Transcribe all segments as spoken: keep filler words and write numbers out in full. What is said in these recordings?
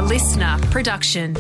listener production.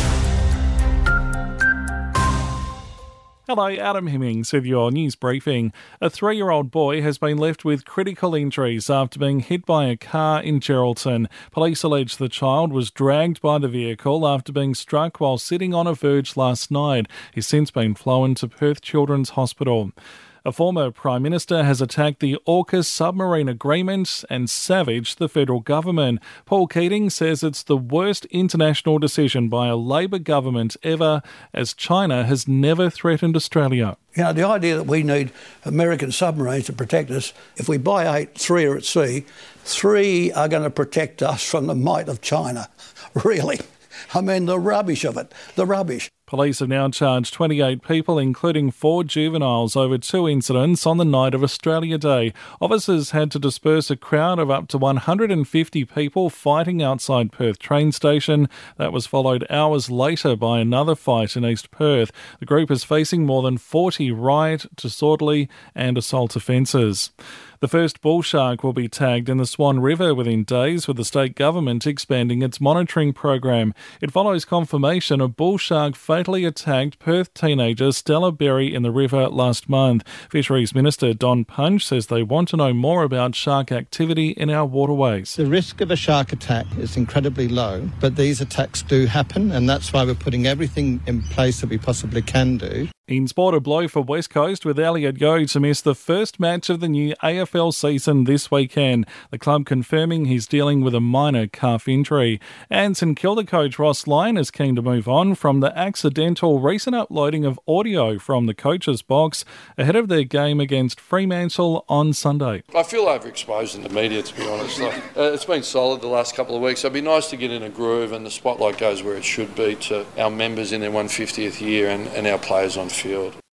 Hello, Adam Hemmings with your news briefing. A three-year-old boy has been left with critical injuries after being hit by a car in Geraldton. Police allege the child was dragged by the vehicle after being struck while sitting on a verge last night. He's since been flown to Perth Children's Hospital. A former Prime Minister has attacked the AUKUS submarine agreement and savaged the federal government. Paul Keating says it's the worst international decision by a Labor government ever, as China has never threatened Australia. You know, the idea that we need American submarines to protect us, if we buy eight, three are at sea, three are going to protect us from the might of China. Really? I mean, the rubbish of it, the rubbish. Police have now charged twenty-eight people, including four juveniles, over two incidents on the night of Australia Day. Officers had to disperse a crowd of up to one hundred fifty people fighting outside Perth train station. That was followed hours later by another fight in East Perth. The group is facing more than forty riot, disorderly and assault offences. The first bull shark will be tagged in the Swan River within days, with the state government expanding its monitoring program. It follows confirmation a bull shark fatally attacked Perth teenager Stella Berry in the river last month. Fisheries Minister Don Punch says they want to know more about shark activity in our waterways. The risk of a shark attack is incredibly low, but these attacks do happen, and that's why we're putting everything in place that we possibly can do. In sport, a blow for West Coast with Elliot Yeo to miss the first match of the new A F L season this weekend. The club confirming he's dealing with a minor calf injury. And St Kilda coach Ross Lyon is keen to move on from the accidental recent uploading of audio from the coach's box ahead of their game against Fremantle on Sunday. I feel overexposed in the media, to be honest. Like, uh, it's been solid the last couple of weeks. It'd be nice to get in a groove and the spotlight goes where it should be to our members in their one hundred fiftieth year and, and our players on field.